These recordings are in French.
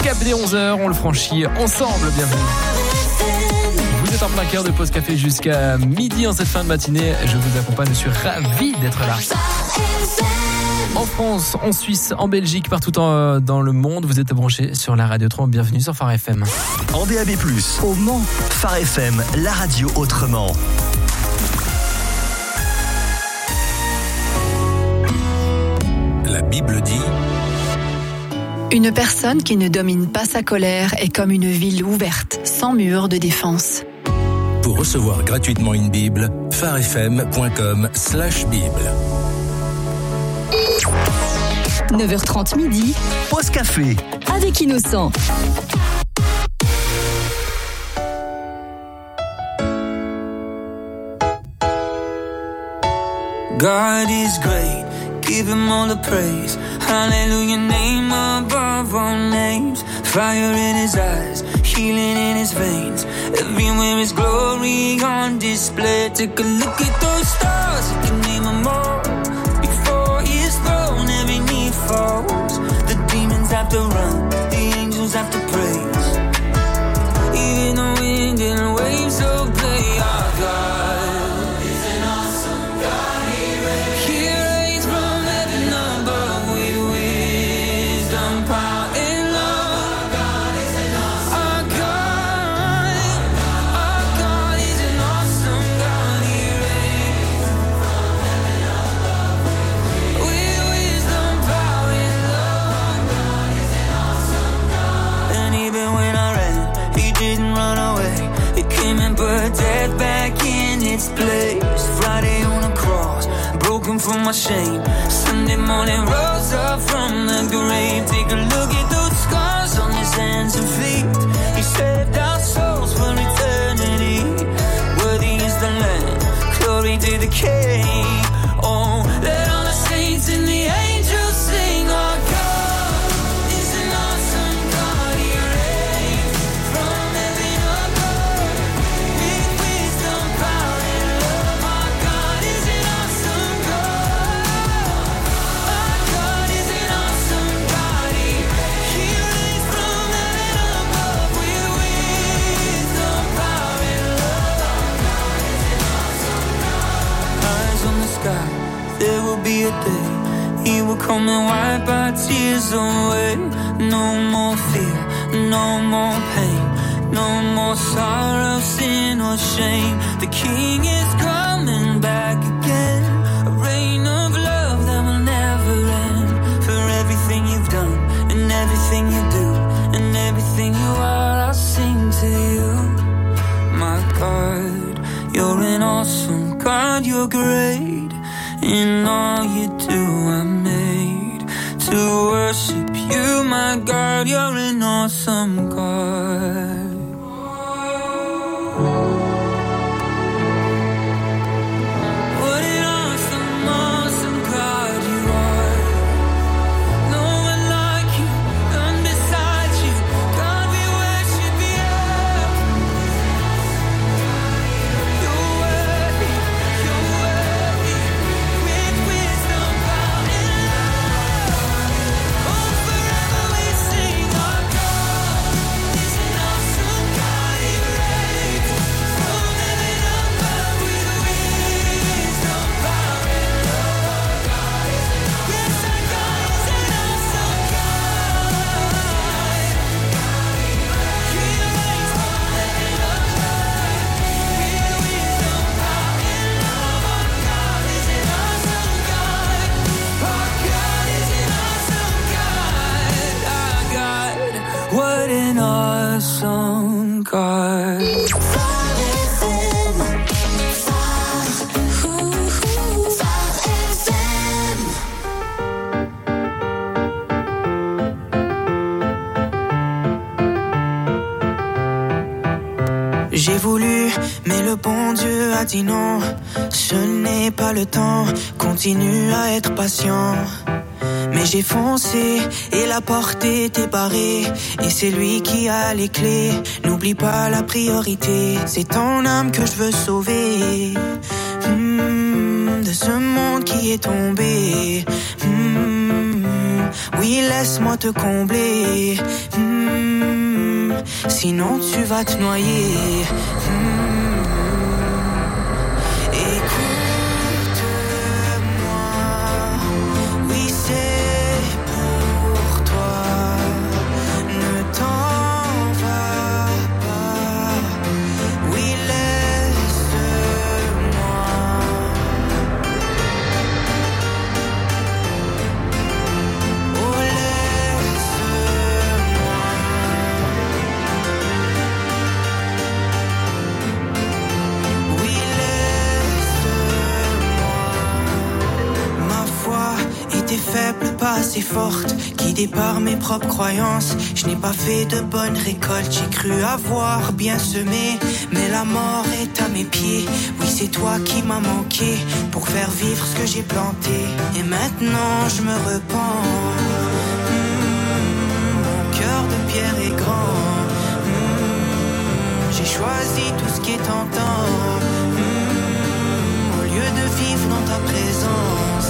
cap des 11h, on le franchit ensemble, bienvenue. Vous êtes en plein cœur de Pause Café jusqu'à midi en cette fin de matinée. Je vous accompagne, je suis ravi d'être là. En France, en Suisse, en Belgique, partout dans le monde, vous êtes branchés sur la Radio 3. Bienvenue sur Phare FM. En DAB+, au Mans, Phare FM, la radio autrement. La Bible dit: une personne qui ne domine pas sa colère est comme une ville ouverte, sans mur de défense. Pour recevoir gratuitement une Bible, pharefm.com/Bible. 9h30 midi. Pause Café avec Innocent. God is great, give him all the praise. Hallelujah, name above all names. Fire in his eyes, healing in his veins. Everywhere is glory on display. Take a look at those stars, you can name them all. Before his throne, every knee falls. The demons have to run, the angels have to praise. Even the wind and waves obey our God. Put death back in its place. Friday on the cross, broken from my shame. Sunday morning rose up from the grave. Take a look at those scars on his hands and feet. He saved our souls for eternity. Worthy is the Lamb, glory to the King. Oh, let all the saints and the angels sing. Our God is an awesome God. He reigns from heaven above. There will be a day he will come and wipe our tears away. No more fear, no more pain, no more sorrow, sin or shame. The King is coming back again. A reign of love that will never end. For everything you've done and everything you do and everything you are, I'll sing to you. My God, you're an awesome God, you're great. In all you do, I'm made to worship you, my God. You're an awesome God. What an awesome, awesome God you are. No one like you, none beside you. God, we worship you. You're worthy, you're worthy. What an awesome God. J'ai voulu, mais le bon Dieu a dit non. Ce n'est pas le temps, continue à être patient. Mais j'ai foncé et la porte était barrée. Et c'est lui qui a les clés. N'oublie pas la priorité. C'est ton âme que je veux sauver. De ce monde qui est tombé. Oui, laisse-moi te combler. Sinon tu vas te noyer. Assez forte, guidée par mes propres croyances. Je n'ai pas fait de bonnes récoltes. J'ai cru avoir bien semé, mais la mort est à mes pieds. Oui, c'est toi qui m'as manqué pour faire vivre ce que j'ai planté. Et maintenant je me repens. Mon cœur de pierre est grand. J'ai choisi tout ce qui est tentant. Au lieu de vivre dans ta présence.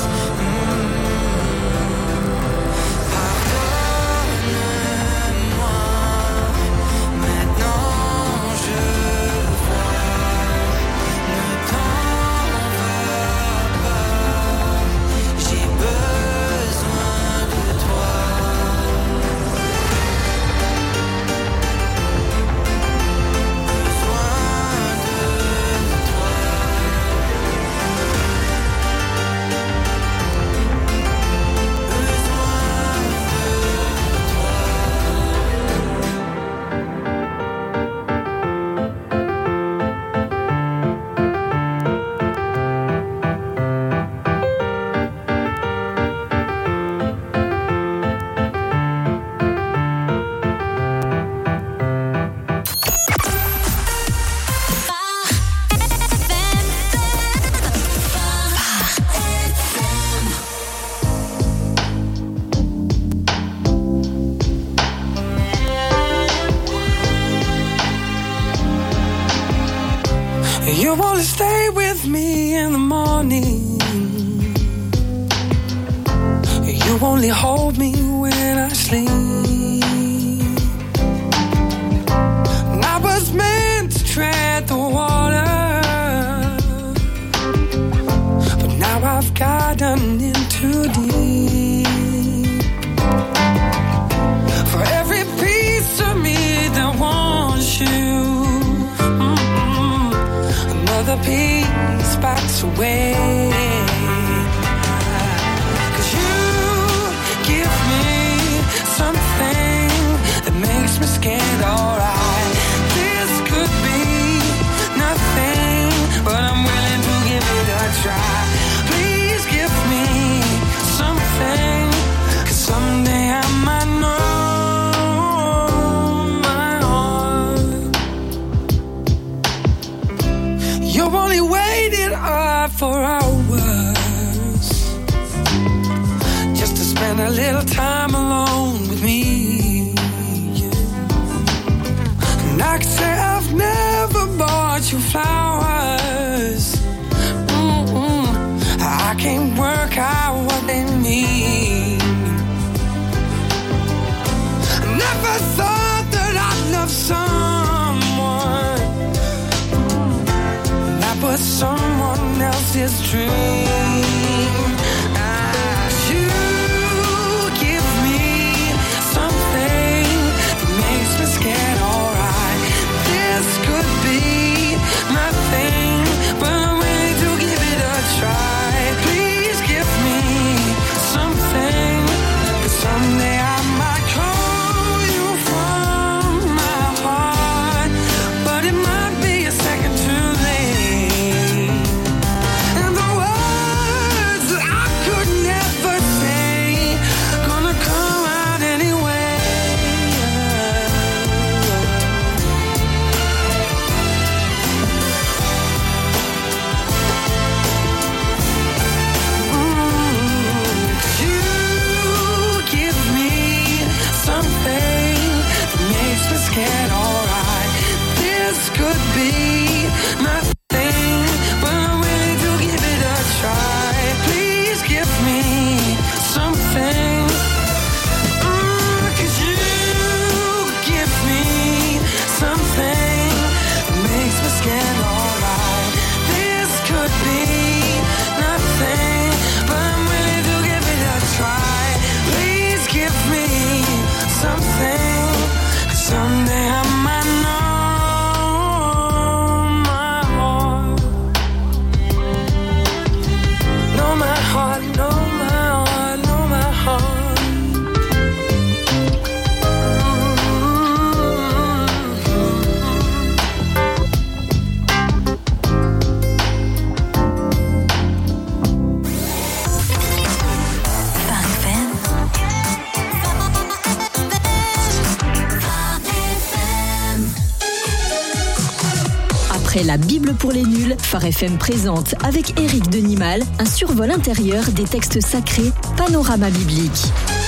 You wanna stay with me in the morning. You only hold me when I sleep. And I was meant to tread the water, but now I've gotten in too deep. For every piece of me that wants you, another piece backs away. 'Cause you give me something that makes me scared, alright. This could be nothing, but I'm willing to give it a try. Please give me something, 'cause someday I might know. You've only waited up for hours just to spend a little time alone with me. And I can say I've never bought you flowers. I can't work out what they mean. I never thought that I'd love someone but someone else's dream. You give me Après la Bible pour les nuls, Phare FM présente avec Éric Denimal un survol intérieur des textes sacrés, Panorama biblique.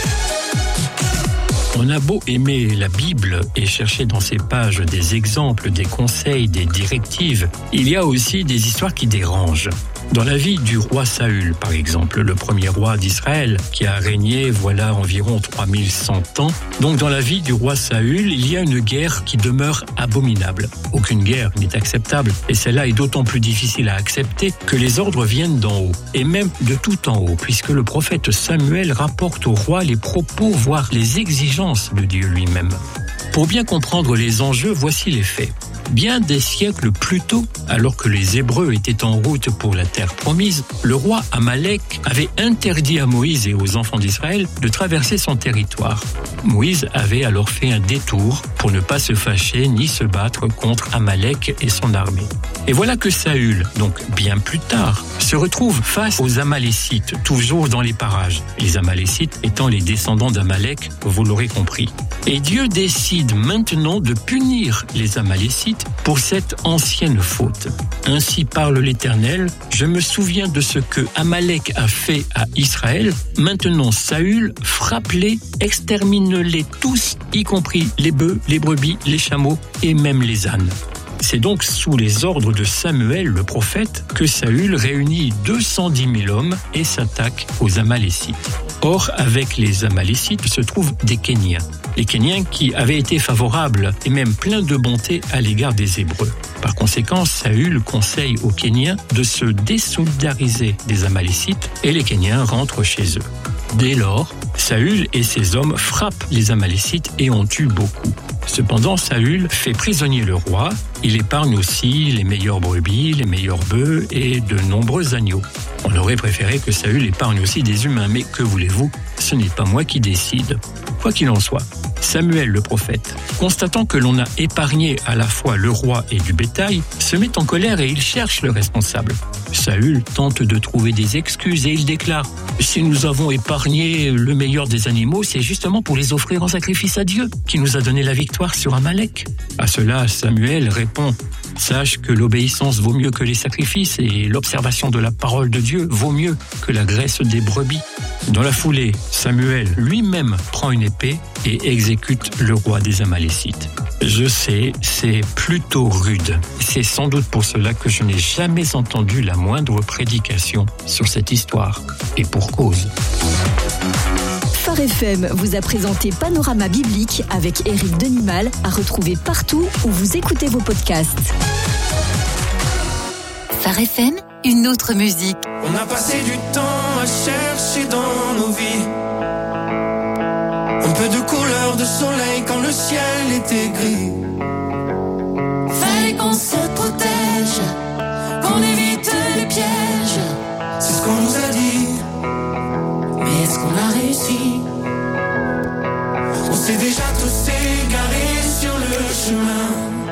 On a beau aimer la Bible et chercher dans ses pages des exemples, des conseils, des directives, il y a aussi des histoires qui dérangent. Dans la vie du roi Saül, par exemple, le premier roi d'Israël, qui a régné voilà environ 3100 ans. Donc dans la vie du roi Saül, il y a une guerre qui demeure abominable. Aucune guerre n'est acceptable, et celle-là est d'autant plus difficile à accepter que les ordres viennent d'en haut, et même de tout en haut, puisque le prophète Samuel rapporte au roi les propos, voire les exigences de Dieu lui-même. Pour bien comprendre les enjeux, voici les faits. Bien des siècles plus tôt, alors que les Hébreux étaient en route pour la terre promise, le roi Amalek avait interdit à Moïse et aux enfants d'Israël de traverser son territoire. Moïse avait alors fait un détour pour ne pas se fâcher ni se battre contre Amalek et son armée. Et voilà que Saül, donc bien plus tard, se retrouve face aux Amalécites, toujours dans les parages. Les Amalécites étant les descendants d'Amalek, vous l'aurez compris. Et Dieu décide maintenant de punir les Amalécites pour cette ancienne faute. Ainsi parle l'Éternel, je me souviens de ce que Amalek a fait à Israël. Maintenant Saül, frappe-les, extermine-les tous, y compris les bœufs, les brebis, les chameaux et même les ânes. C'est donc sous les ordres de Samuel, le prophète, que Saül réunit 210 000 hommes et s'attaque aux Amalécites. Or, avec les Amalécites se trouvent des Kéniens. Les Kéniens qui avaient été favorables et même pleins de bonté à l'égard des Hébreux. Par conséquent, Saül conseille aux Kéniens de se désolidariser des Amalécites et les Kéniens rentrent chez eux. Dès lors, Saül et ses hommes frappent les Amalécites et en tuent beaucoup. Cependant, Saül fait prisonnier le roi. Il épargne aussi les meilleures brebis, les meilleurs bœufs et de nombreux agneaux. On aurait préféré que Saül épargne aussi des humains, mais que voulez-vous, ce n'est pas moi qui décide. Quoi qu'il en soit, Samuel le prophète, constatant que l'on a épargné à la fois le roi et du bétail, se met en colère et il cherche le responsable. Saül tente de trouver des excuses et il déclare « Si nous avons épargné le meilleur des animaux, c'est justement pour les offrir en sacrifice à Dieu, qui nous a donné la victoire sur Amalek. » À cela, Samuel répond « Sache que l'obéissance vaut mieux que les sacrifices et l'observation de la parole de Dieu vaut mieux que la graisse des brebis. » Dans la foulée, Samuel lui-même prend une épée et exécute le roi des Amalécites. Je sais, c'est plutôt rude. C'est sans doute pour cela que je n'ai jamais entendu la moindre prédication sur cette histoire. Et pour cause. Phare FM vous a présenté Panorama biblique avec Éric Denimal, à retrouver partout où vous écoutez vos podcasts. Phare FM, une autre musique. On a passé du temps à chercher dans nos vies un peu de couleur de soleil quand le ciel était gris. Fallait qu'on se protège, qu'on évite les pièges. C'est ce qu'on nous a dit, mais est-ce qu'on a réussi? On s'est déjà tous égarés sur le chemin.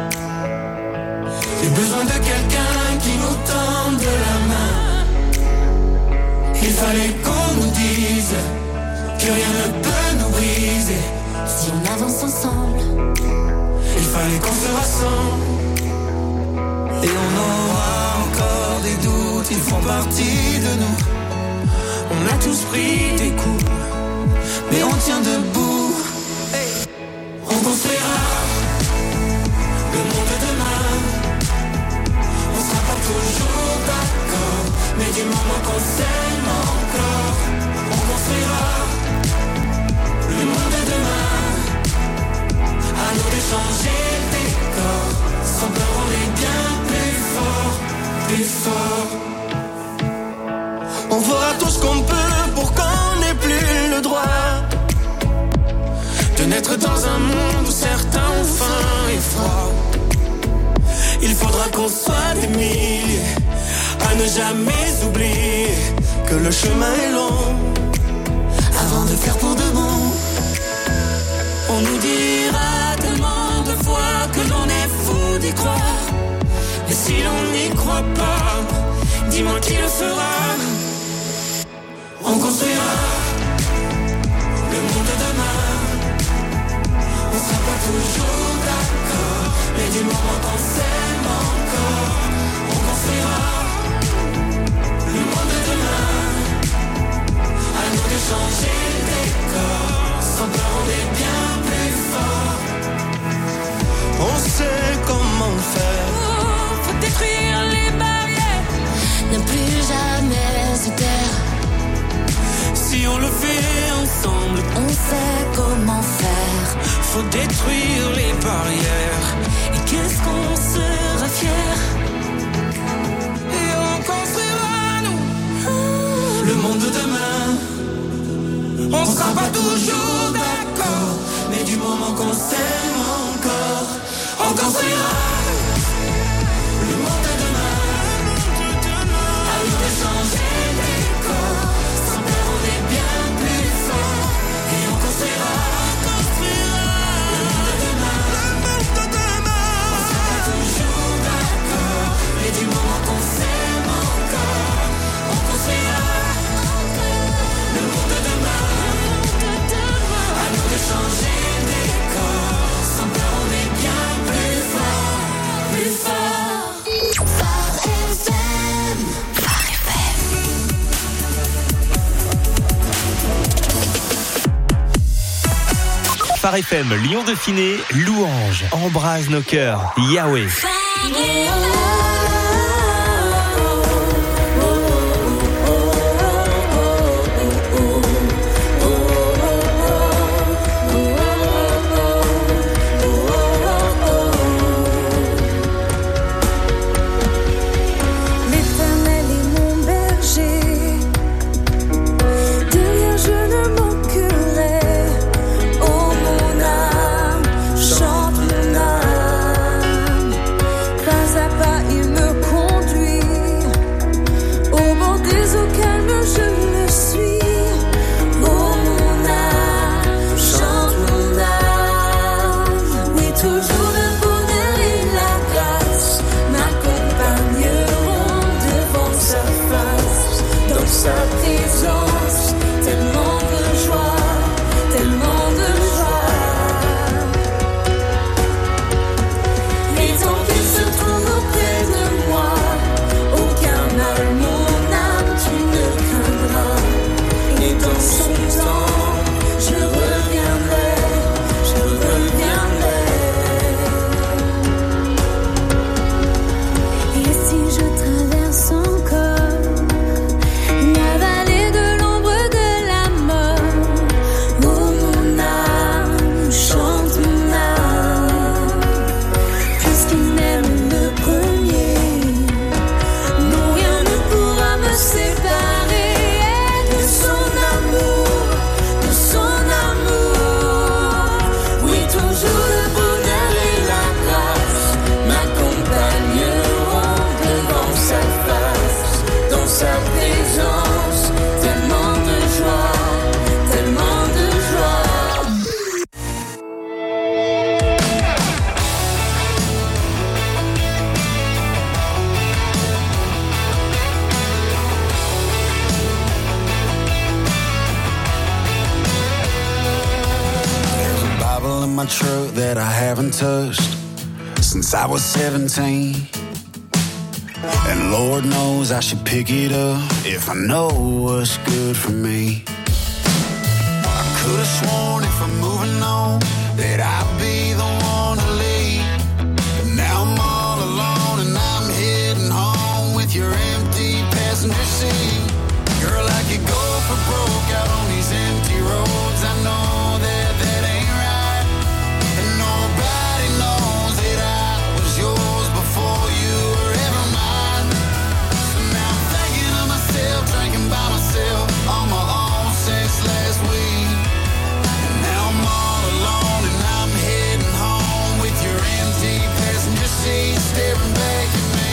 J'ai besoin de quelqu'un qui nous tende la main. Il fallait qu'on nous dise que rien ne peut nous briser. Si on avance ensemble, il fallait qu'on se rassemble. Et on aura encore des doutes, ils font partie de nous. On a tous pris des coups, mais on tient debout. Hey. On construira le monde de demain. On sera pas toujours d'accord, mais du moment qu'on s'aime encore, on construira le monde de demain. À nous de changer le décor, sans peur on est bien plus fort, plus fort. On fera tout ce qu'on peut pour qu'on n'ait plus le droit de naître dans un monde où certains ont faim et froid. Il faudra qu'on soit des milliers à ne jamais oublier que le chemin est long avant de faire pour de bon. On nous dira tellement de fois que l'on est fou d'y croire. Mais si l'on n'y croit pas, dis-moi qui le fera. On construira le monde de demain. On sera pas toujours d'accord, mais du moment qu'on s'aime encore, construira le monde de demain. À nous de changer le décor. Sans peur, on est bien plus fort. On sait comment faire. Oh, faut détruire les barrières. Ne plus jamais se taire. Si on le fait ensemble, On sait comment faire. faut détruire les barrières. Et qu'est-ce qu'on sera fier. Et on construira, nous, le monde de demain. On sera pas toujours d'accord, mais du moment qu'on s'aime encore, on construira le monde de demain. À nous de changer le décor. Sans peur, on est bien plus fort. Et on construira le monde de demain. On sera pas toujours d'accord, mais du moment qu'on s'aime encore, on construira le monde de demain. À nous de changer le décor. Sans peur, on est bien plus fort, plus fort. Phare FM. Phare FM, Lyon Dauphiné, louange, embrase nos cœurs, Yahweh. L'Éternel est mon berger, de rien je ne manquerai. Oh mon âme, chante mon âme, pas à pas il me conduit, au bord des eaux calmes je le suis. Oh mon âme, chante mon âme, oui toujours le bonheur et la grâce m'accompagneront devant sa face, dans sa présence, tellement de joie, tellement de joie. Et tant qu'il se trouve auprès de moi, aucun mal, mon âme, tu ne craindras. Et dans son temps, je reviendrai, je reviendrai. Et si je traverse encore la vallée de l'ombre de la mort, oh mon âme, chante mon âme, puisqu'il m'aime le premier, non rien ne pourra me séparer de son amour, de son amour. Oui, toujours le bonheur et la grâce m'accompagneront devant sa face, dans sa présence, tellement de joie, tellement de joie. There's a Bible in my truck that I haven't touched since I was 17. And Lord knows I should pick it up if I know what's good for me. I could have sworn if I'm moving on that I'd be the one to lead. But now I'm all alone and I'm heading home with your empty passenger seat. Girl, I could go for broke out on these empty roads. I know that ain't right. And nobody knows that I was yours before you were ever mine. So now I'm thinking of myself, drinking by myself on my own since last week. And now I'm all alone and I'm heading home with your empty passenger seat staring back at me.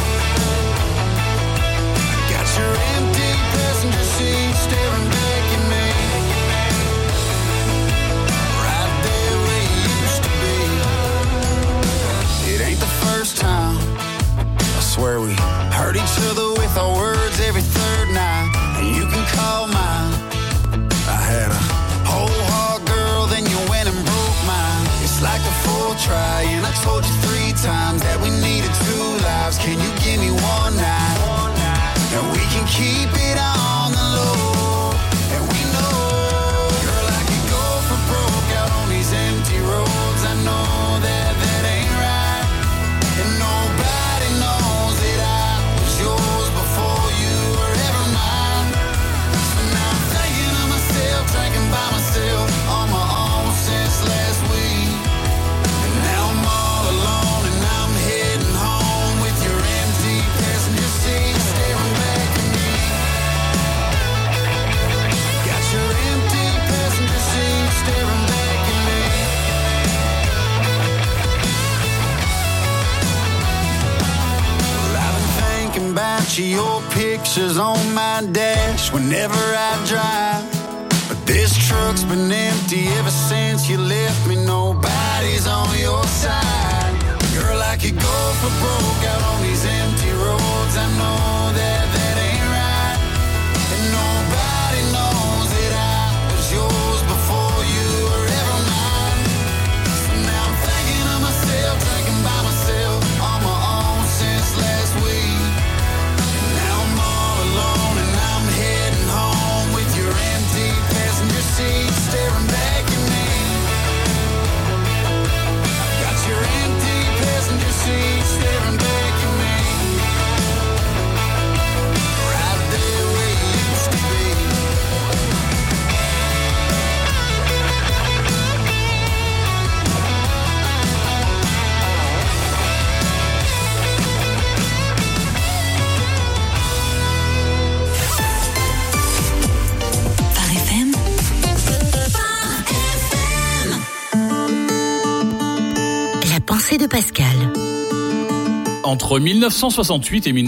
Got your empty passenger seat staring back at me. Right there where you used to be. It ain't the first time, I swear we hurt each other with our words every third night. And you can call mine. I had a whole heart, girl, then you went and broke mine. It's like a full try, and I told you 3 times that we needed 2 lives. Can you give me one pictures on my dash whenever I drive. But this truck's been empty ever since you left me. Nobody's on your side. Girl, I could go for broke out on these empty roads. I know that ain't right. And nobody knows that I was yours before you were ever mine. So now I'm thinking of myself, drinking by myself on my own since last week. And now I'm all alone and I'm heading home with your empty passenger seat staring back at me. I've got your empty passenger seat staring back at me. Right there where you used to be. Phare FM. La pensée de Pascal. Entre 1968 et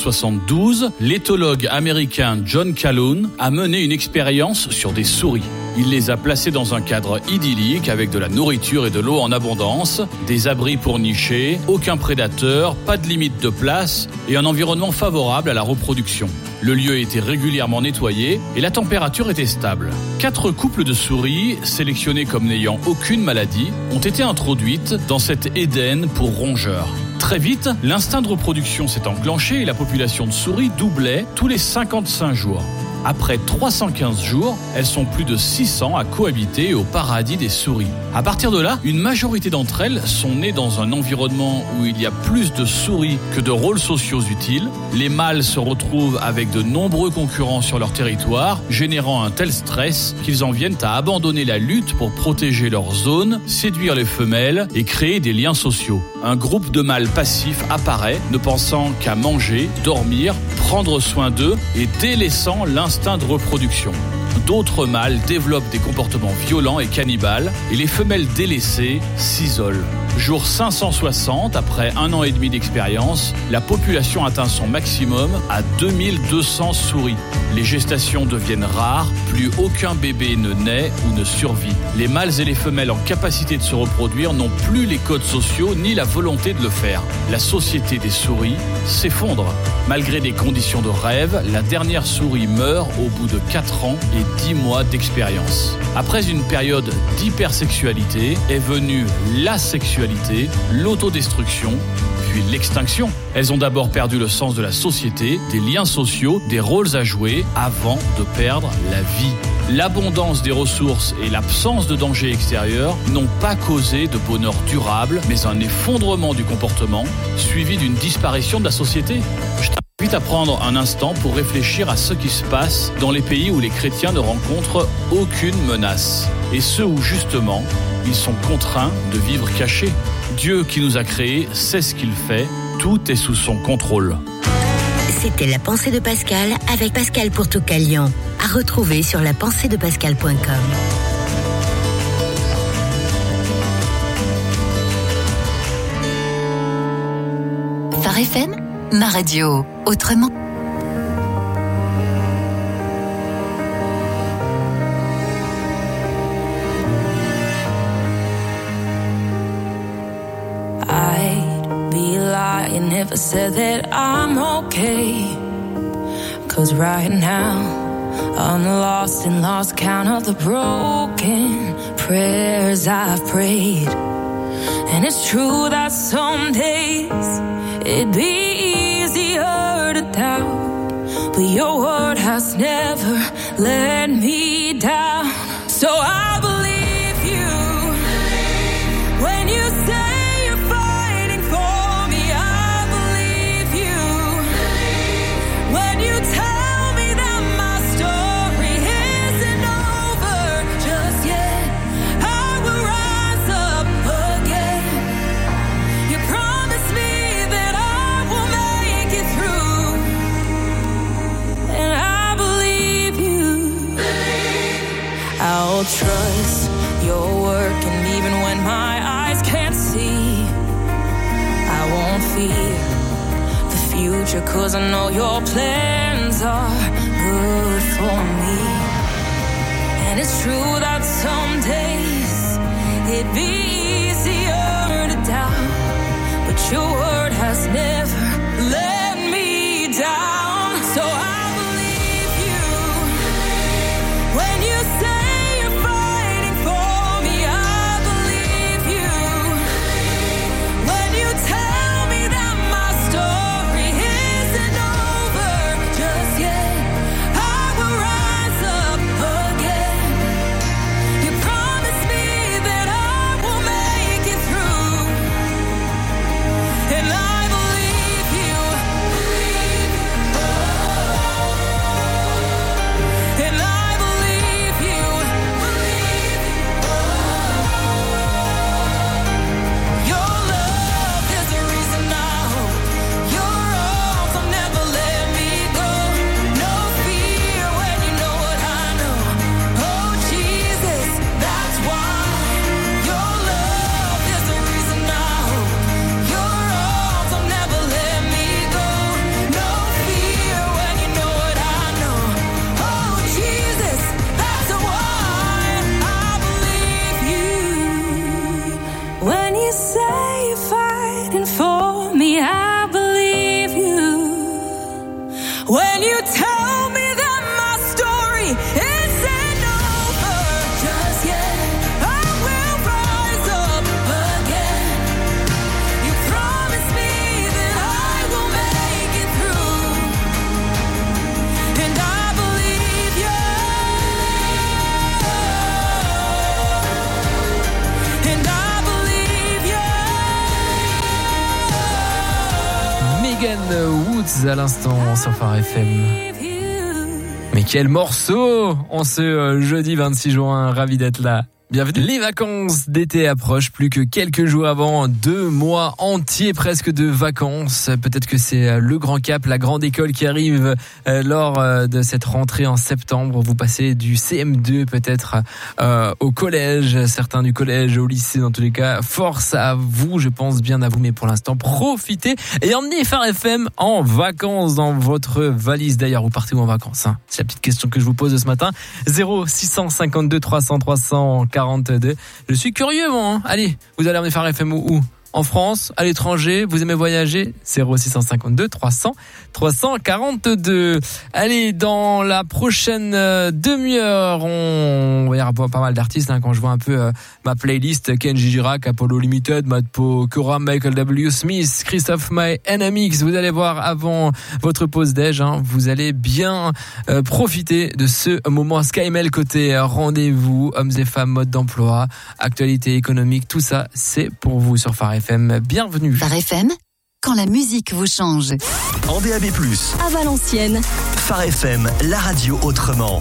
1972, l'éthologue américain John Calhoun a mené une expérience sur des souris. Il les a placées dans un cadre idyllique avec de la nourriture et de l'eau en abondance, des abris pour nicher, aucun prédateur, pas de limite de place et un environnement favorable à la reproduction. Le lieu était régulièrement nettoyé et la température était stable. 4 couples de souris, sélectionnés comme n'ayant aucune maladie, ont été introduites dans cet Éden pour rongeurs. Très vite, l'instinct de reproduction s'est enclenché et la population de souris doublait tous les 55 jours. Après 315 jours, elles sont plus de 600 à cohabiter au paradis des souris. À partir de là, une majorité d'entre elles sont nées dans un environnement où il y a plus de souris que de rôles sociaux utiles. Les mâles se retrouvent avec de nombreux concurrents sur leur territoire, générant un tel stress qu'ils en viennent à abandonner la lutte pour protéger leur zone, séduire les femelles et créer des liens sociaux. Un groupe de mâles passifs apparaît, ne pensant qu'à manger, dormir, prendre soin d'eux et délaissant l'instinct de reproduction. D'autres mâles développent des comportements violents et cannibales et les femelles délaissées s'isolent. Jour 560, après 1 an et demi d'expérience, la population atteint son maximum à 2200 souris. Les gestations deviennent rares, plus aucun bébé ne naît ou ne survit. Les mâles et les femelles en capacité de se reproduire n'ont plus les codes sociaux ni la volonté de le faire. La société des souris s'effondre. Malgré des conditions de rêve, la dernière souris meurt au bout de 4 ans et 10 mois d'expérience. Après une période d'hypersexualité est venue la sexualité, l'autodestruction, puis l'extinction. Elles ont d'abord perdu le sens de la société, des liens sociaux, des rôles à jouer avant de perdre la vie. L'abondance des ressources et l'absence de danger extérieur n'ont pas causé de bonheur durable, mais un effondrement du comportement suivi d'une disparition de la société. Je t'invite à prendre un instant pour réfléchir à ce qui se passe dans les pays où les chrétiens ne rencontrent aucune menace et ceux où justement ils sont contraints de vivre cachés. Dieu qui nous a créés sait ce qu'il fait, tout est sous son contrôle. C'était la pensée de Pascal avec Pascal Pourtoucalian. À retrouver sur lapenseedepascal.com. Phare FM, ma radio, autrement. I'd be lying if I said that I'm okay. 'Cause right now I'm lost and lost count of the broken prayers I've prayed. And it's true that some days it'd be easier to doubt, but your word has never let me down. So I believe you when you say you're fighting for me. I believe you when you tell me that my story isn't over just yet. I will rise up again. You promised me that I will make it through, and I believe you. I'll trust your work, and even when my eyes can't see, I won't fear the future, 'cause I know your plans are good for me. And it's true that some days it'd be easier to doubt, but your word has never let me down. So I believe you when you say you're fighting for me. I believe you when you tell me that my story isn't over just yet. I will rise up again. You promised me that I will make it through, and I believe you. And I believe you. Your love is the reason I hope. Your arms will never let me go. No fear when you know what I know. Oh Jesus, that's why. Your love is the reason I hope. Your arms will never let me go. No fear when you know what I know. Oh Jesus, that's why I believe you. When you say you're fighting for me, I believe you. When you tell me that my story isn't over just yet, I will rise up again. You promised me that I will make it through, and I believe you. And I believe you. Megan Woods à l'instant sur Phare FM. Mais quel morceau en ce jeudi 26 juin, ravi d'être là. Bienvenue. Les vacances d'été approchent, plus que quelques jours avant, 2 mois entiers presque de vacances. Peut-être que c'est le grand cap, la grande école qui arrive lors de cette rentrée en septembre. Vous passez du CM2 peut-être au collège, certains du collège, au lycée dans tous les cas. Force à vous, je pense bien à vous, mais pour l'instant, profitez et emmenez Phare FM en vacances dans votre valise. D'ailleurs, vous partez où en vacances, hein? C'est la petite question que je vous pose ce matin. 0652 300 342. Je suis curieux, moi. Hein. Allez, vous allez emmener Phare FM où? En France, à l'étranger, vous aimez voyager? 0652 300 342. Allez, dans la prochaine demi-heure, on va y avoir pas mal d'artistes, hein, quand je vois un peu ma playlist: Kenji Girac, Apollo Limited, Matt Pokora, Michael W. Smith, Christophe Maé, NMX. Vous allez voir avant votre pause déj, hein, vous allez bien profiter de ce moment. SkyMail côté rendez-vous, hommes et femmes, mode d'emploi, actualité économique, tout ça, c'est pour vous sur Phare FM. Bienvenue. Phare FM, quand la musique vous change. En DAB+, À Valenciennes, Phare FM, la radio autrement.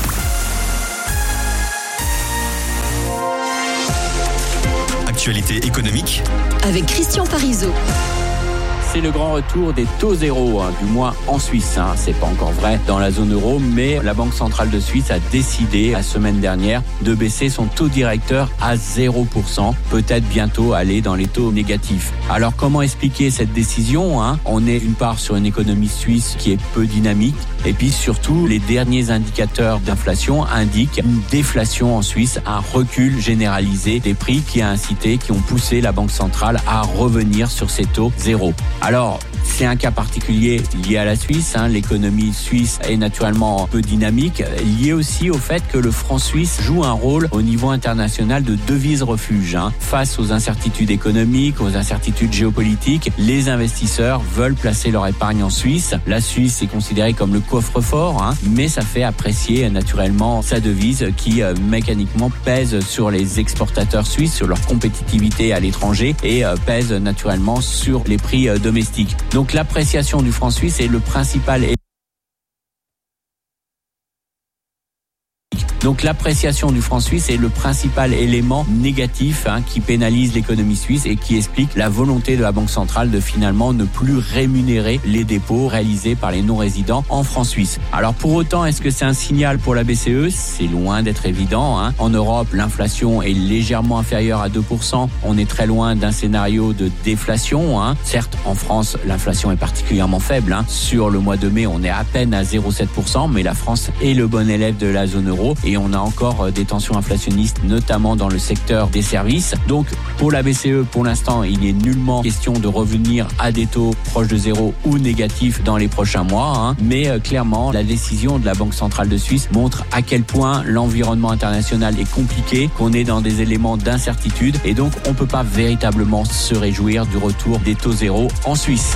Actualité économique avec Christian Parizeau. C'est le grand retour des taux zéro, hein, du moins en Suisse. Hein. C'est pas encore vrai dans la zone euro, mais la Banque centrale de Suisse a décidé la semaine dernière de baisser son taux directeur à 0%, peut-être bientôt aller dans les taux négatifs. Alors comment expliquer cette décision, hein? On est une part sur une économie suisse qui est peu dynamique, et puis surtout les derniers indicateurs d'inflation indiquent une déflation en Suisse, un recul généralisé des prix qui ont poussé la Banque centrale à revenir sur ces taux zéro. Alors, c'est un cas particulier lié à la Suisse. Hein. L'économie suisse est naturellement peu dynamique, lié aussi au fait que le franc suisse joue un rôle au niveau international de devise refuge. Hein. Face aux incertitudes économiques, aux incertitudes géopolitiques, les investisseurs veulent placer leur épargne en Suisse. La Suisse est considérée comme le coffre-fort, hein, mais ça fait apprécier naturellement sa devise qui mécaniquement pèse sur les exportateurs suisses, sur leur compétitivité à l'étranger et pèse naturellement sur les prix domestiques. Donc l'appréciation du franc suisse est le principal Donc l'appréciation du franc suisse est le principal élément négatif qui pénalise l'économie suisse et qui explique la volonté de la Banque centrale de finalement ne plus rémunérer les dépôts réalisés par les non-résidents en francs suisses. Alors pour autant, est-ce que c'est un signal pour la BCE? C'est loin d'être évident. En Europe, l'inflation est légèrement inférieure à 2%. On est très loin d'un scénario de déflation. Certes, en France, l'inflation est particulièrement faible. Sur le mois de mai, on est à peine à 0,7%, mais la France est le bon élève de la zone euro et on a encore des tensions inflationnistes, notamment dans le secteur des services. Donc, pour la BCE, pour l'instant, il n'est nullement question de revenir à des taux proches de zéro ou négatifs dans les prochains mois. Mais clairement, la décision de la Banque centrale de Suisse montre à quel point l'environnement international est compliqué, qu'on est dans des éléments d'incertitude et donc on ne peut pas véritablement se réjouir du retour des taux zéro en Suisse.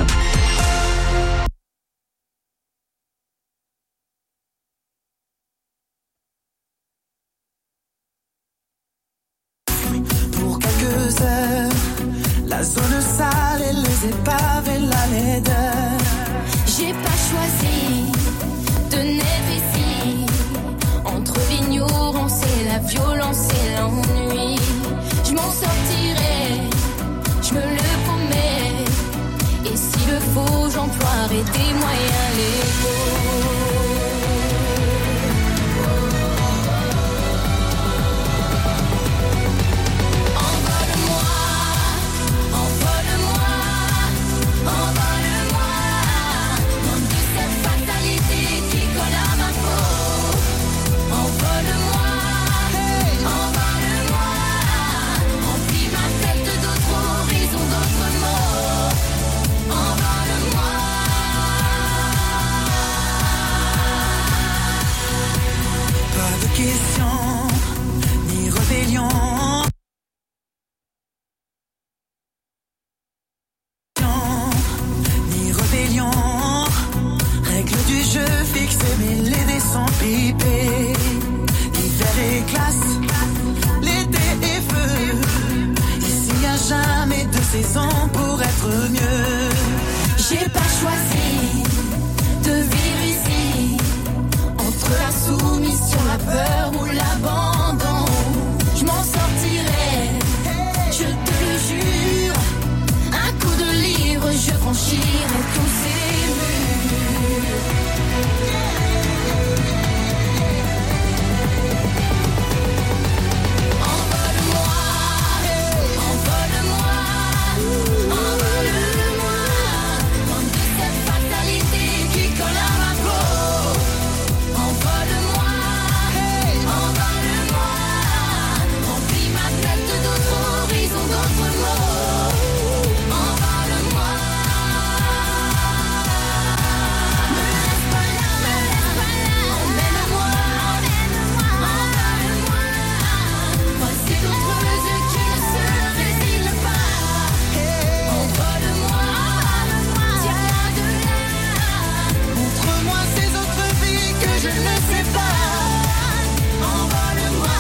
Pour quelques heures, la zone sale et les épaves et la laideur. J'ai pas choisi de naître ici. Entre l'ignorance et la violence et l'ennui, je m'en sortirai, je me le promets. Et s'il le faut, j'emploierai des moyens légaux. Ni rébellion, ni rébellion. Règle du jeu fixée, mais les dés sont pipés. L'hiver est glace, l'été est feu. Ici y a jamais de saison pour être mieux. J'ai pas choisi de vivre ici. Entre la soumission, la peur ou l'abandon, je m'en sortirai, je te le jure. Un coup de livre, je franchirai tous ces murs. Envole-moi, envole-moi, envole-moi, loin de cette fatalité qui colle à ma peau. Envole-moi, envole-moi, remplis ma tête d'autres horizons, d'autres mots. Envole-moi, me laisse pas là, emmène-moi, envole-moi. Voici d'autres yeux qui ne se résilient pas. Envole-moi, tire-moi de là. Montre-moi ces autres vies que je ne sais pas. Envole-moi,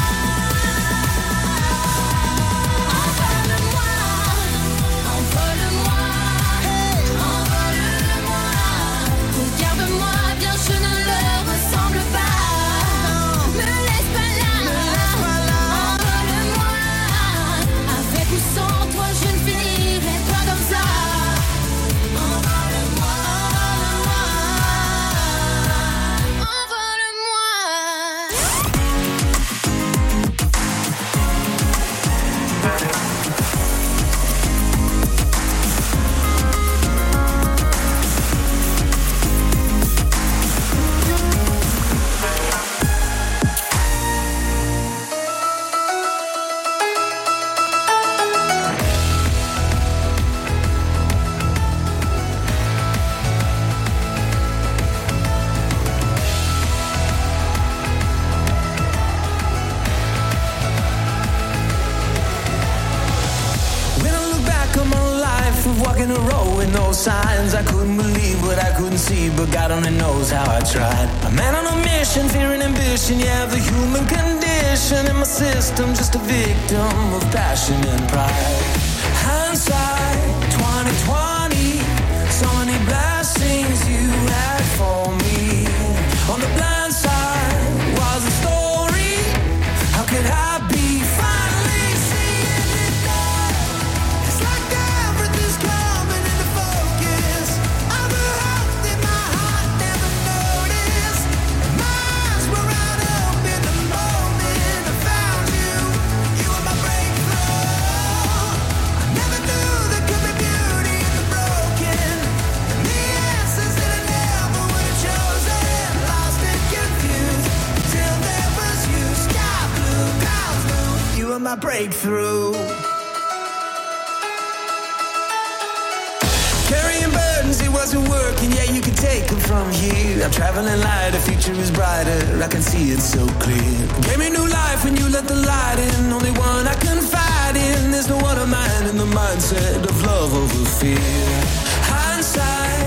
envole-moi, envole-moi, envole-moi. Regarde-moi bien, je ne leur ressemble pas. Me laisse pas là, envole-moi. Avec ou sans toi, je ne finirai pas comme ça. Envole-moi, envole-moi. When I look back on my life of walking a road with no signs, I couldn't believe what I couldn't see, but God only knows how I tried. A man on a mission, fear and ambition, yeah, the human condition in my system, just a victim of passion and pride. Hindsight, 2020, so many blessings you had for me. On the blind side was a storm. my breakthrough. Carrying burdens, it wasn't working, yeah, you could take them from here. I'm traveling light, the future is brighter, I can see it so clear. Gave me new life when you let the light in, only one I confide in. There's no one of mine in the mindset of love over fear. Hindsight,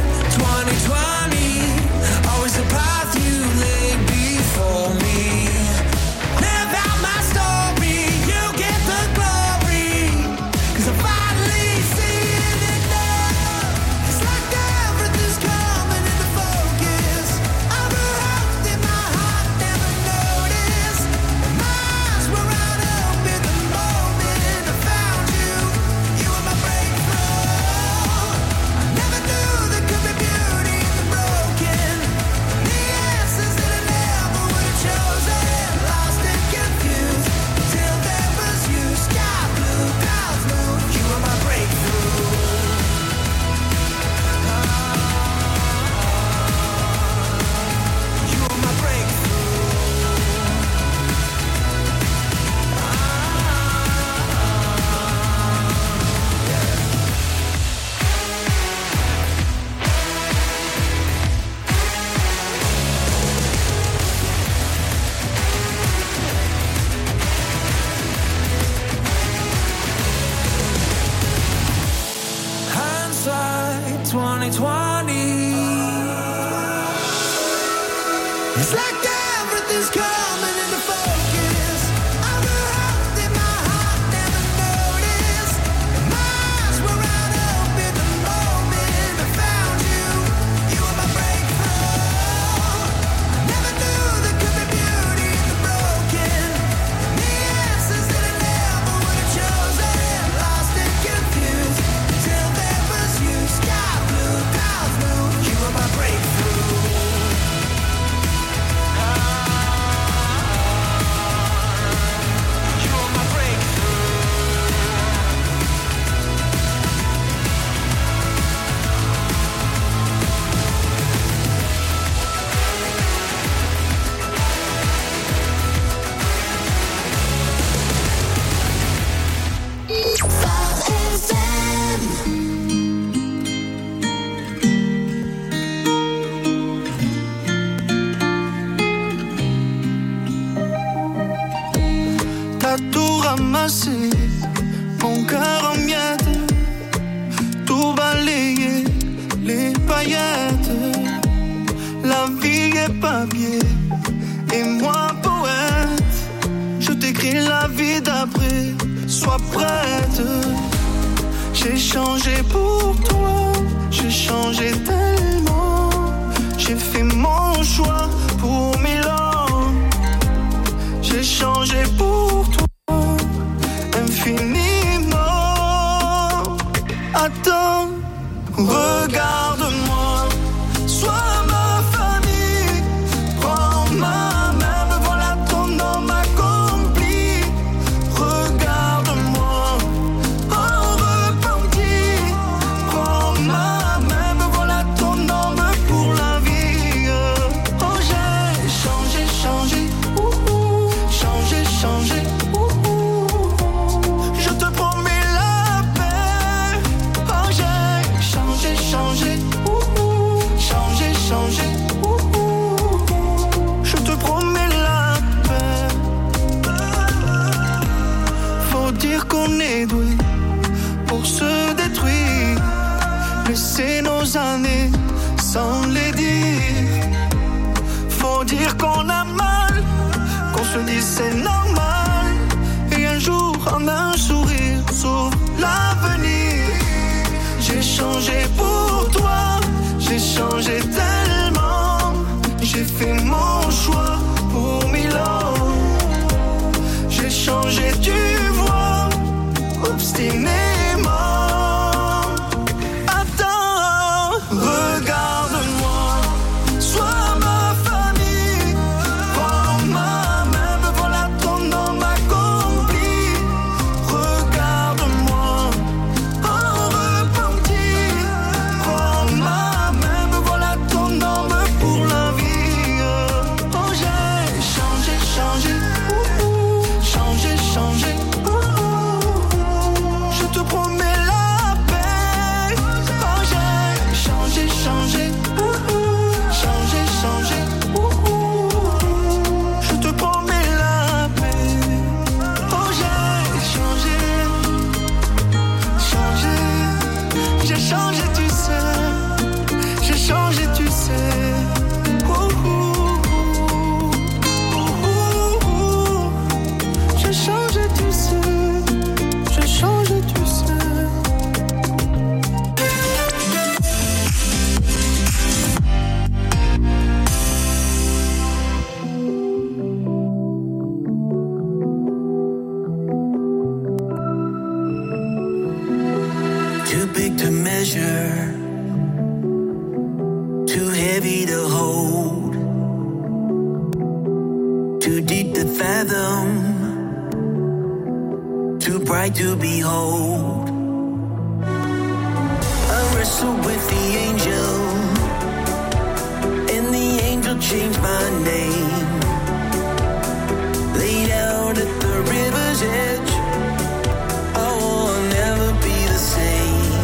2020, always the path you laid before me. Live out my story, you get the glory, 'cause I finally see it now. It's like everything's coming into focus. I'm wrapped in my heart, never noticed. My eyes were right up in the moment I found you. You were my breakthrough. I never knew there could be beauty in the broken. The answers that I never would have chosen. Lost and confused till there was you. Sky blue, clouds blue. You were my breakthrough. You were my breakthrough. Hindsight 2020. It's like everything's coming into focus. I'm wrapped in my heart, never noticed. My eyes were right up in the moment I found you. You were my breakthrough. I never knew there could be beauty in the broken. The answers that I never would have chosen. Lost and confused till there was you. Sky blue, clouds blue. You were my breakthrough. You were my breakthrough. T'as tout ramassé, mon cœur en miettes, tout balayé, les paillettes. La vie est papier, et moi poète. Je t'écris la vie d'après, sois prête. J'ai changé pour toi, j'ai changé tellement. J'ai fait mon choix pour Milan. J'ai changé pour toi, infiniment. Attends, regarde-moi, sois ma famille. Prends ma main, me voilà ton homme accompli. Regarde-moi, en repenti. Prends ma main, me voilà ton homme pour la vie. Oh, j'ai changé, changé. Changer, changer, je te promets la paix. Oh, j'ai changé, changé, changer, changer, je te promets la paix. Faut dire qu'on est doué pour se détruire, laisser nos années sans les dire. Faut dire qu'on a mal, qu'on se dit c'est normal. Et un jour en un sourire s'ouvre l'avenir. J'ai changé pour toi, j'ai changé tellement. J'ai fait mon choix pour Milan. J'ai changé, tu vois, obstinément. Attends, regarde-moi, sois ma famille. Prends ma main, me voilà ton homme accompli. Regarde-moi, en repenti. Prends ma main, me voilà big to measure, too heavy to hold, too deep to fathom, too bright to behold. I wrestled with the angel, and the angel changed my name. Laid out at the river's edge, oh, I'll never be the same.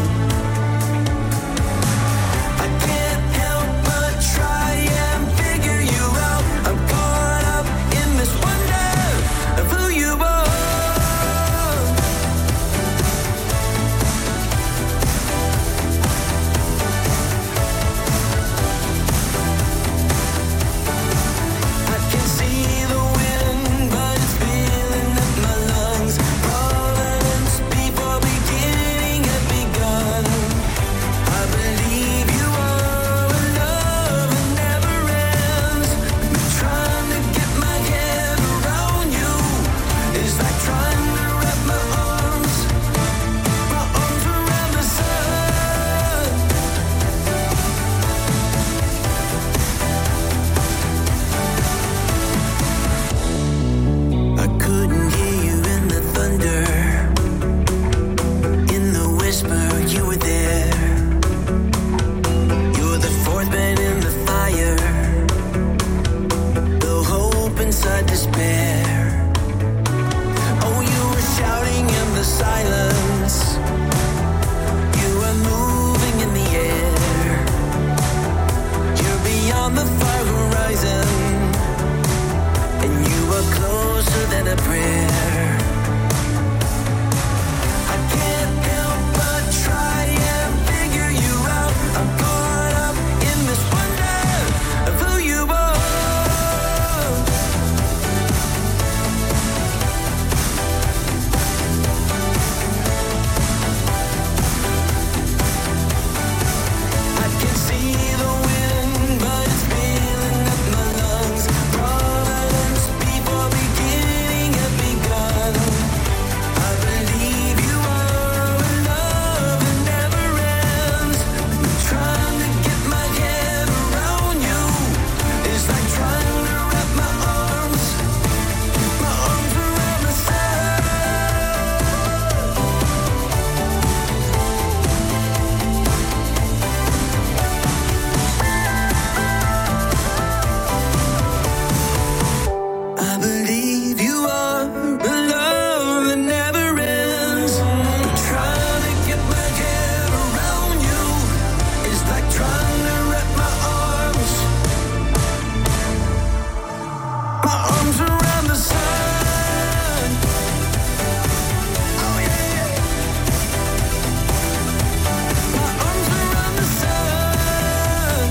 I can't help but try and figure you out. I'm caught up in this wonder of who you are. I can see the wind, but it's feeling up my lungs. Providence before beginning had begun. I believe you are a love that never ends. Trying to get my head around you is like trying to wrap my arms around the sun. I couldn't hear you in the thunder, in the whisper you were there. You're the fourth man in the fire, the hope inside despair. Oh, you were shouting in the silence, you were moving in the air. You're beyond the far horizon, and you are closer than a prayer. I can't help but try and figure you out. I'm caught up in this wonder of who you are. I can see the wind, but it's feeling up my lungs. Providence before beginning had begun. I believe you are a love that never ends. Trying to get my head around you is like trying to wrap my arms around the sun. I believe you are a love that never ends. Trying to get my head around you is like trying to wrap my arms around the sun. Oh yeah, my arms around the sun.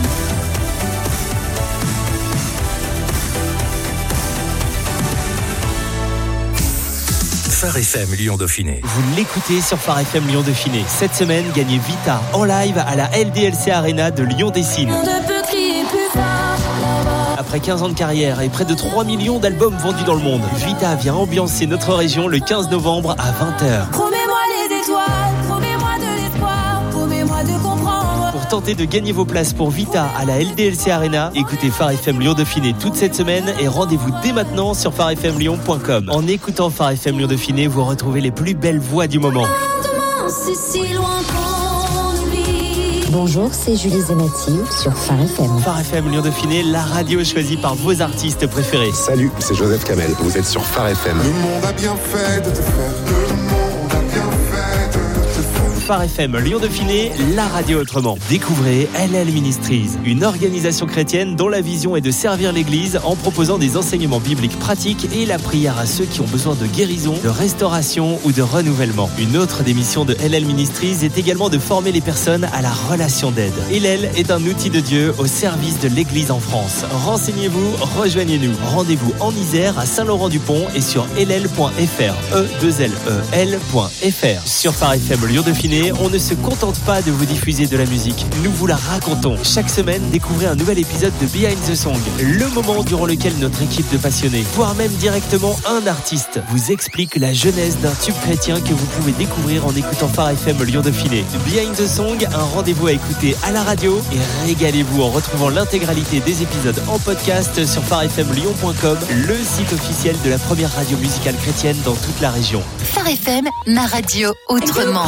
Phare FM Lyon Dauphiné. Vous l'écoutez sur Phare FM Lyon Dauphiné. Cette semaine, gagnez Vita en live à la LDLC Arena de Lyon-Dessines. On ne peut crier plus fort là-bas. Après 15 ans de carrière et près de 3 millions d'albums vendus dans le monde, Vita vient ambiancer notre région le 15 novembre à 20h. Promets-moi les étoiles, promets-moi de l'espoir, promets-moi de comprendre. Pour tenter de gagner vos places pour Vita à la LDLC Arena, écoutez Phare FM Lyon Dauphiné toute cette semaine et rendez-vous dès maintenant sur pharefmlyon.com. En écoutant Phare FM Lyon Dauphiné, vous retrouvez les plus belles voix du moment. Demain, c'est si loin qu'on oublie. Bonjour, c'est Julie Zenati sur Phare FM. Phare FM Lyon Dauphiné, la radio choisie par vos artistes préférés. Salut, c'est Joseph Kamel. Vous êtes sur Phare FM. Le monde a bien fait de te faire. Le monde a bien fait de te faire. Phare FM Lyon Dauphiné, la radio autrement. Découvrez LL Ministries, une organisation chrétienne dont la vision est de servir l'Église en proposant des enseignements bibliques pratiques et la prière à ceux qui ont besoin de guérison, de restauration ou de renouvellement. Une autre des missions de LL Ministries est également de former les personnes à la relation d'aide. LL est un outil de Dieu au service de l'Église en France. Renseignez-vous, rejoignez-nous. Rendez-vous en Isère à Saint-Laurent-du-Pont et sur ll.fr. E2LEL.fr. Sur Phare FM Lyon Dauphiné, Dauphiné, on ne se contente pas de vous diffuser de la musique, nous vous la racontons. Chaque semaine, découvrez un nouvel épisode de Behind the Song, le moment durant lequel notre équipe de passionnés, voire même directement un artiste, vous explique la genèse d'un tube chrétien que vous pouvez découvrir en écoutant Phare FM Lyon Dauphiné. Behind the Song, un rendez-vous à écouter à la radio et régalez-vous en retrouvant l'intégralité des épisodes en podcast sur pharefmlyon.com, le site officiel de la première radio musicale chrétienne dans toute la région. Phare FM, ma radio autrement.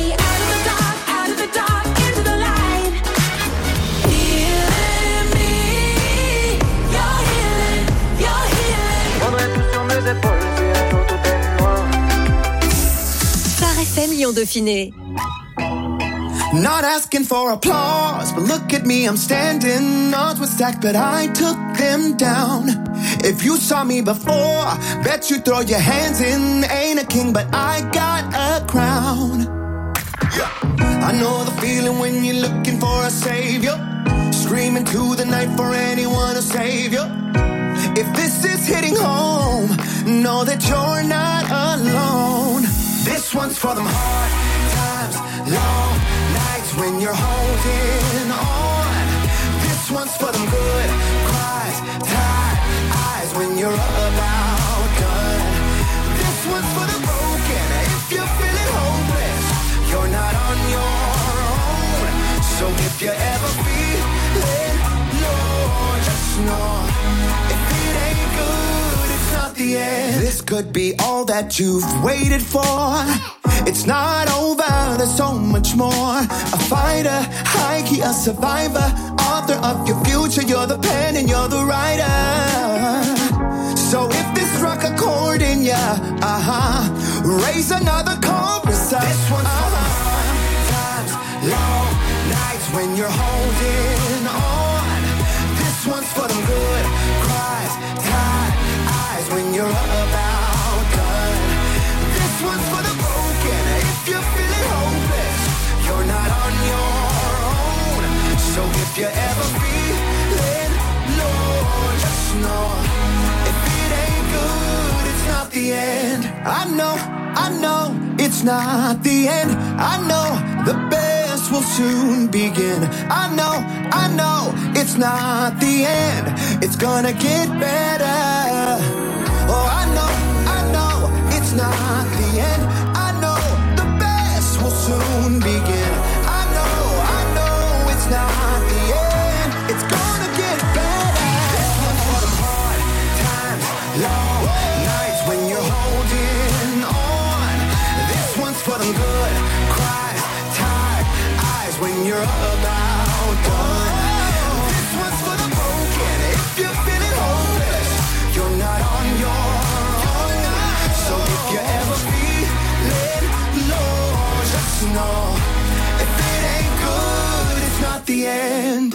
Phare FM Lyon Dauphiné. Not asking for applause, but look at me, I'm standing. Odds were stacked, but I took them down. If you saw me before, bet you throw your hands in. Ain't a king, but I got a crown. I know the feeling when you're looking for a savior, screaming to the night for anyone to save you. If this is hitting home, know that you're not alone. This one's for them hard times, long nights when you're holding on. This one's for them good cries, tired eyes when you're about done. This one's for the broken, if you're feeling hopeless, you're not on your own. So if you're ever feeling low, just know if it ain't good, it's not the end. This could be all that you've waited for. It's not over, there's so much more. A fighter, high key, a survivor, author of your future. You're the pen and you're the writer. So if this struck a chord in ya, raise another chorus up. This one's for times, long nights when you're holding on. This one's for them good cries, tired eyes when you're about done. This one's for the broken, if you're feeling hopeless, you're not on your own. So if you're ever feeling low, just know if it ain't good, it's not the end. I know, it's not the end. I know the best will soon begin. I know, it's not the end. It's gonna get better. Oh, I know, it's not the end. I know the best will soon begin. I know, it's not the end. It's gonna get better. This one's for the hard times, long nights when you're holding on. This one's for them good cries, tired eyes when you're about done. This one's for the broken, if you're feeling hopeless, you're not on your own. So if you're ever feeling low, just know if it ain't good, it's not the end.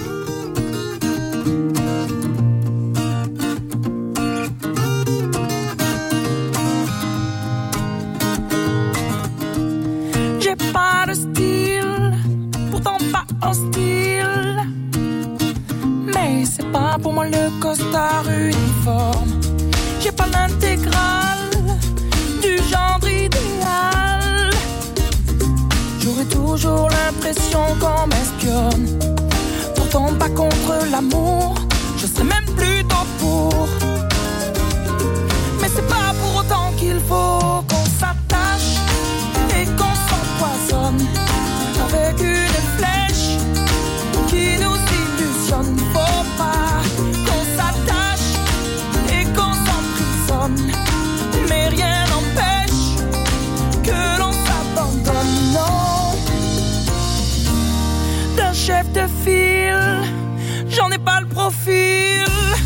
J'ai pas de style, pourtant pas hostile. Mais c'est pas pour moi le costard uniforme. J'ai pas l'intégrale du genre idéal. J'aurais toujours l'impression qu'on m'espionne. Pourtant pas contre l'amour, je serais même plutôt pour. Mais c'est pas pour autant qu'il faut qu'on s'attache et qu'on s'empoisonne avec une flèche qui nous illusionne. Faut pas qu'on s'attache et qu'on s'emprisonne, mais rien n'empêche que l'on s'abandonne. Non, d'un chef de file, j'en ai pas le profil.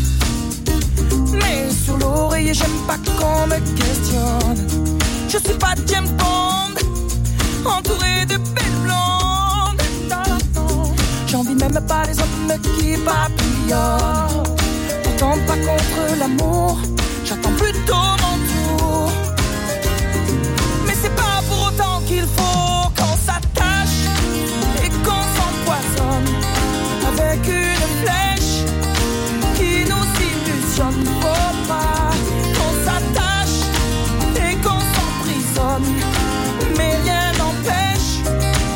Mais sur l'oreiller, j'aime pas qu'on me questionne. Je suis pas James Bond, entouré de belles blondes. Non, j'envie même pas les hommes qui papillonnent. Pourtant pas contre l'amour, j'attends plutôt mon tour. Mais c'est pas pour autant qu'il faut qu'on s'attache et qu'on s'empoisonne avec une flèche qui nous illusionne. Faut pas qu'on s'attache et qu'on s'emprisonne, mais rien n'empêche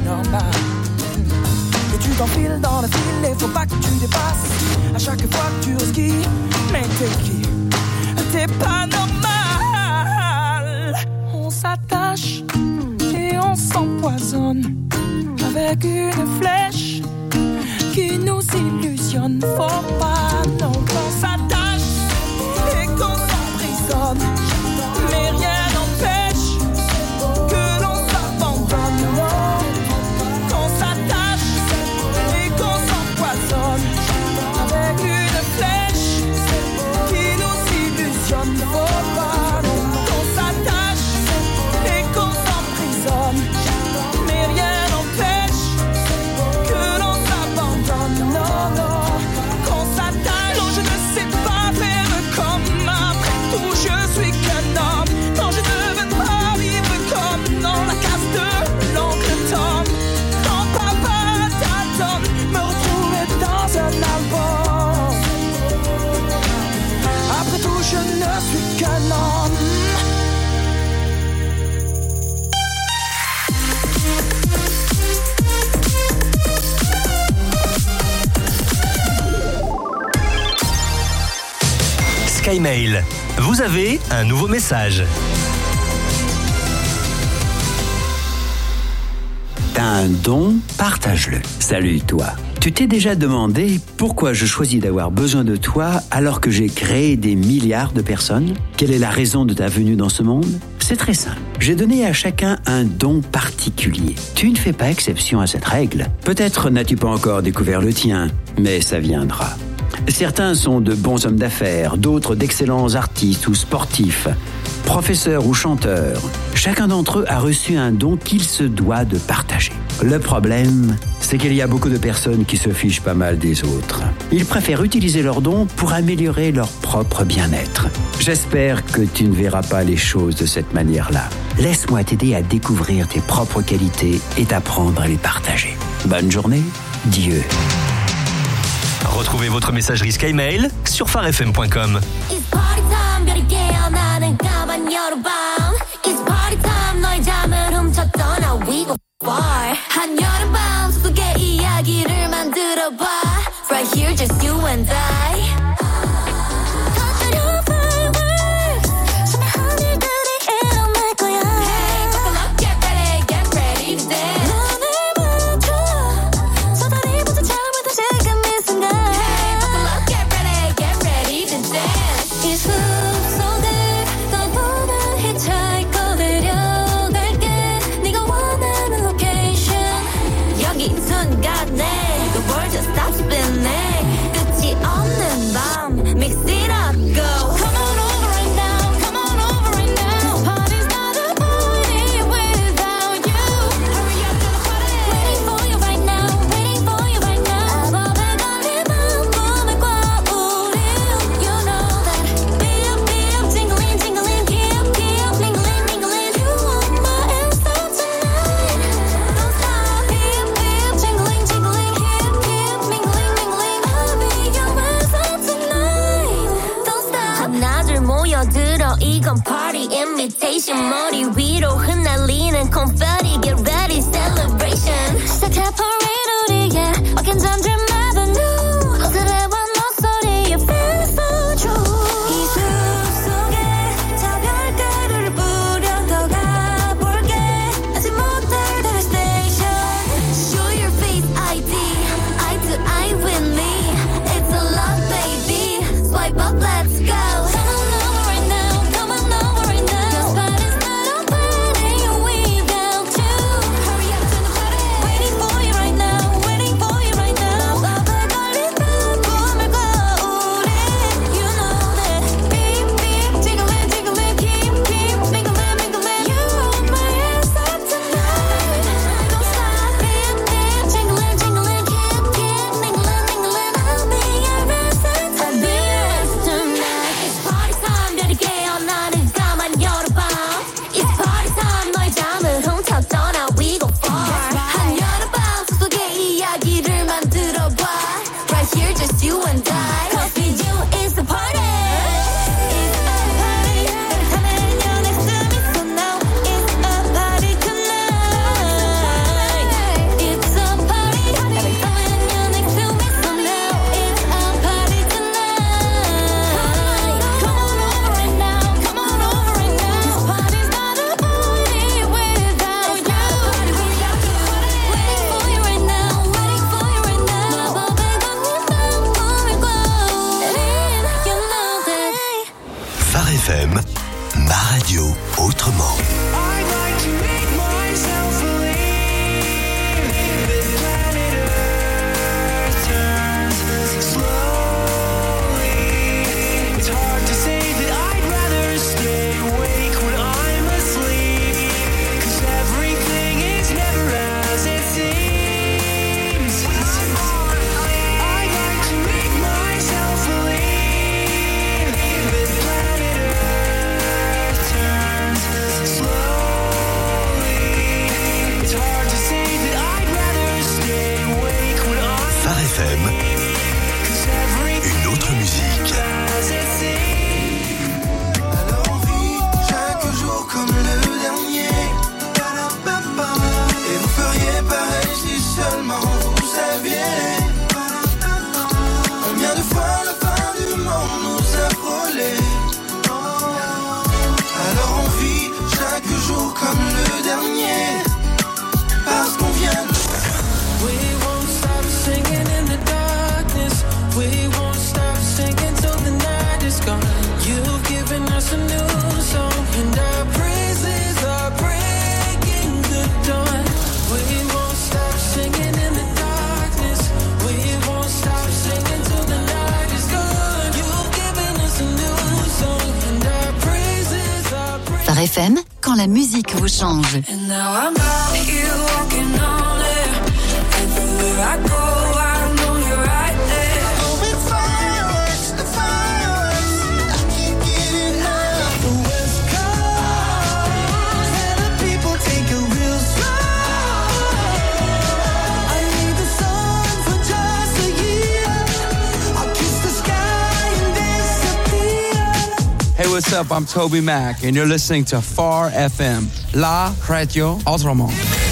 normal. Que tu t'enfiles dans le fil, faut pas que tu dépasses. À chaque fois que tu risques, mais t'es qui? T'es pas normal. On s'attache et on s'empoisonne avec une flèche qui nous illusionne. Faut pas non qu'on s'attache et qu'on s'emprisonne, mais rien n'empêche que l'on s'abandonne. Non, qu'on s'attache et qu'on s'empoisonne avec une flèche qui nous illusionne. Faut pas non qu'on s'attache et qu'on s'emprisonne, mais rien n'empêche que l'on s'abandonne. Non, non, qu'on s'attache. Non, je ne sais pas faire comme après tout, je suis qu'un homme. Non, je ne veux pas vivre comme dans la case de l'oncle Tom. Quand papa t'attend, me retrouver dans un album. Après tout, je ne suis qu'un homme. Skymail, vous avez un nouveau message. T'as un don, partage-le. Salut toi. Tu t'es déjà demandé pourquoi je choisis d'avoir besoin de toi alors que j'ai créé des milliards de personnes? Quelle est la raison de ta venue dans ce monde? C'est très simple. J'ai donné à chacun un don particulier. Tu ne fais pas exception à cette règle. Peut-être n'as-tu pas encore découvert le tien, mais ça viendra. Certains sont de bons hommes d'affaires, d'autres d'excellents artistes ou sportifs, professeurs ou chanteurs. Chacun d'entre eux a reçu un don qu'il se doit de partager. Le problème, c'est qu'il y a beaucoup de personnes qui se fichent pas mal des autres. Ils préfèrent utiliser leurs dons pour améliorer leur propre bien-être. J'espère que tu ne verras pas les choses de cette manière-là. Laisse-moi t'aider à découvrir tes propres qualités et t'apprendre à les partager. Bonne journée, Dieu. Retrouvez votre messagerie Skymail sur farfm.com. It's party time, 별이게요 나는 가만 열어봐. It's party time, 너의 잠을 훔쳤던 now we go far. 한여름밤 속의 이야기를 만들어봐. Right here, just you and I. 이건 party invitation 머리 위로 흩날리는 confetti get ready celebration 시작해 parade 우리의 어깨 잠들 avenue 어들의 one 목소리에 feel so true 이 숲 속에 저 별가루를 뿌려 더 가볼게 아직 못할 devastation show your face ID eye to eye with me it's a lot baby swipe up let's go Come on over right now. This body's not a party, we've got la musique vous change. And now I'm out here walking on air. Everywhere I go, I know you're right there. Oh, it's fireworks, the fireworks. I can't get enough. The West Coast and the people take it real slow. I need the sun for just a year. I'll kiss the sky and disappear. Hey, what's up? I'm Toby Mac, and you're listening to Far FM, La Radio Autrement.